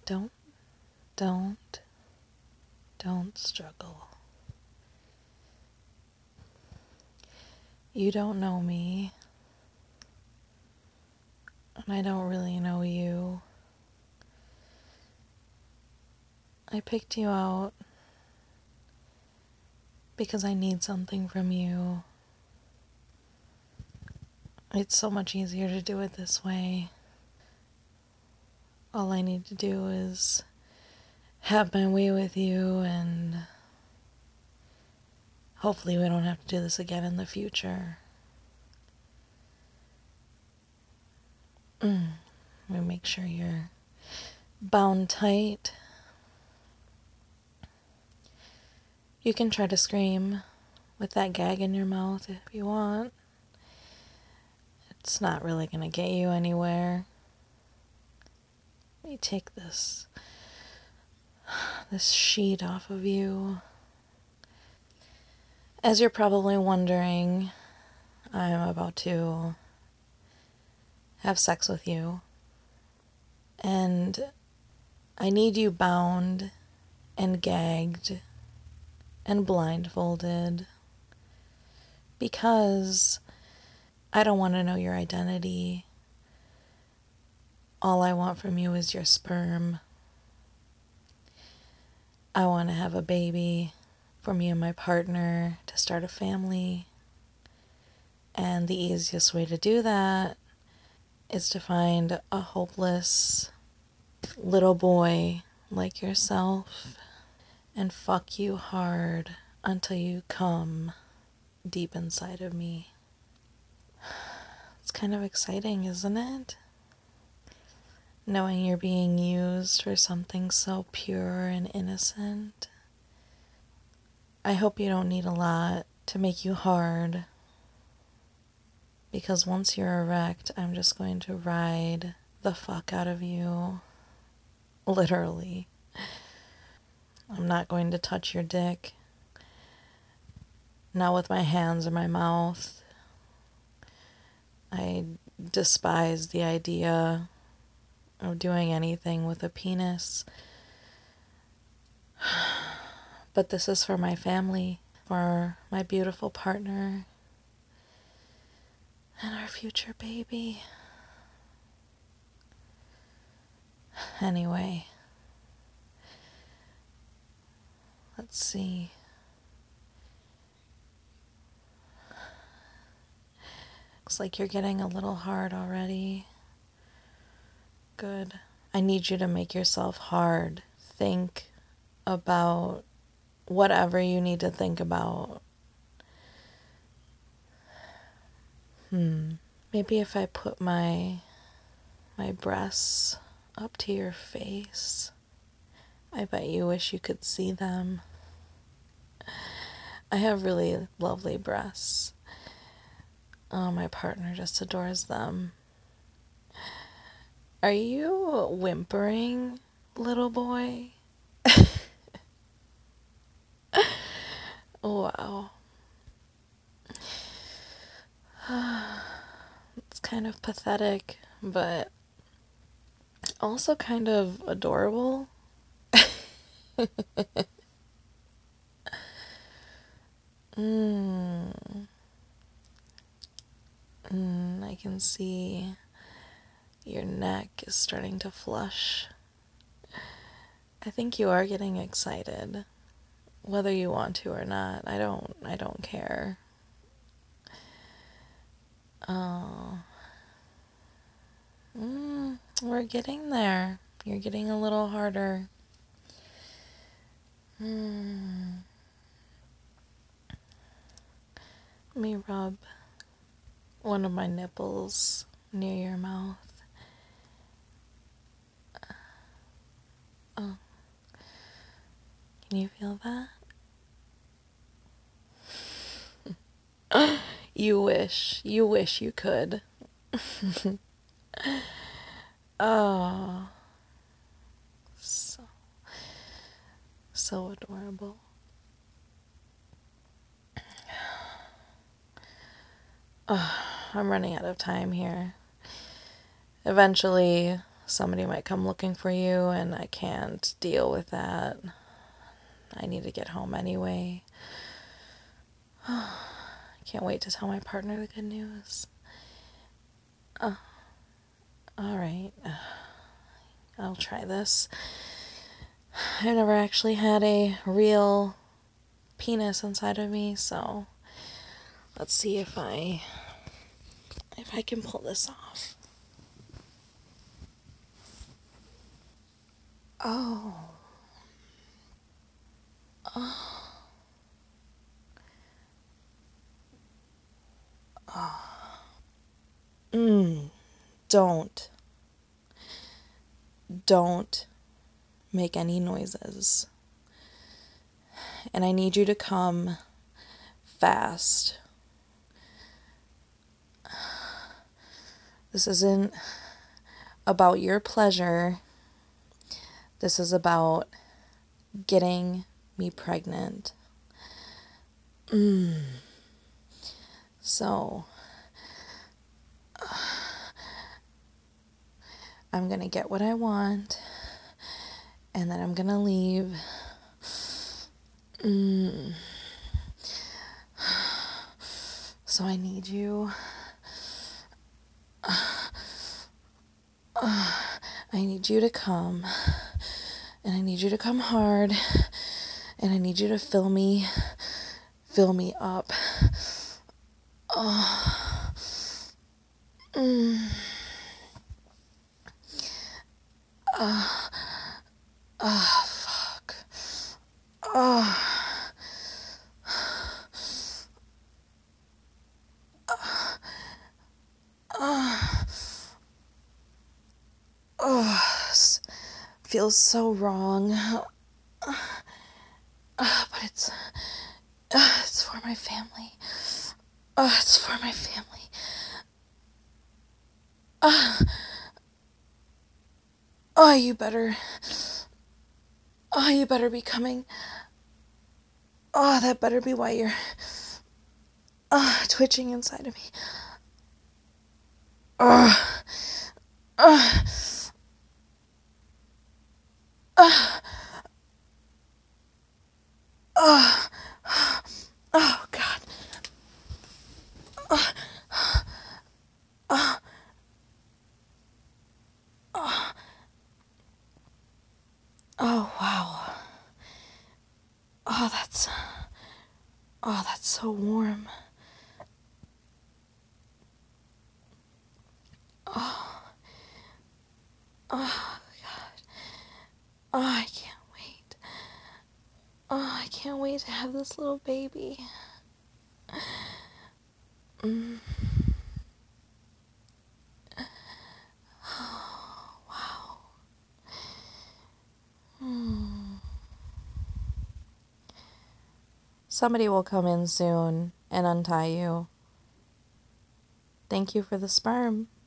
Don't, don't, don't struggle. You don't know me, and I don't really know you. I picked you out because I need something from you. It's so much easier to do it this way. All I need to do is have my way with you, and hopefully we don't have to do this again in the future. We make sure you're bound tight. You can try to scream with that gag in your mouth if you want. It's not really going to get you anywhere. Let me take this sheet off of you. As you're probably wondering, I'm about to have sex with you. And I need you bound and gagged and blindfolded because I don't want to know your identity. All I want from you is your sperm. I want to have a baby for me and my partner to start a family. And the easiest way to do that is to find a hopeless little boy like yourself and fuck you hard until you come deep inside of me. It's kind of exciting, isn't it? Knowing you're being used for something so pure and innocent. I hope you don't need a lot to make you hard, because once you're erect, I'm just going to ride the fuck out of you. Literally. I'm not going to touch your dick. Not with my hands or my mouth. I despise the idea of doing anything with a penis. But this is for my family, for my beautiful partner, and our future baby. Anyway, let's see. Looks like you're getting a little hard already. Good. I need you to make yourself hard. Think about whatever you need to think about. Maybe if I put my breasts up to your face, I bet you wish you could see them. I have really lovely breasts. Oh, my partner just adores them. Are you whimpering, little boy? Wow. It's kind of pathetic, but also kind of adorable. I can see your neck is starting to flush. I think you are getting excited, whether you want to or not. I don't care. Oh. We're getting there. You're getting a little harder. Let me rub one of my nipples near your mouth. Oh. Can you feel that? You wish you could. Oh. So adorable. Oh, I'm running out of time here. Eventually, somebody might come looking for you, and I can't deal with that. I need to get home anyway. I can't wait to tell my partner the good news. All right. I'll try this. I've never actually had a real penis inside of me, so let's see if I can pull this off. Oh. Don't make any noises. And I need you to come fast. This isn't about your pleasure. This is about getting me pregnant. So, I'm gonna get what I want, and then I'm gonna leave. So I need you. I need you to come, and I need you to come hard, and I need you to fill me up. Fuck. Feels so wrong. But it's for my family. It's for my family. You better. You better be coming. That better be why you're twitching inside of me. Oh, God. Oh, wow. That's so warm. Oh, God. I can't wait. I can't wait to have this little baby. Wow. Somebody will come in soon and untie you. Thank you for the sperm.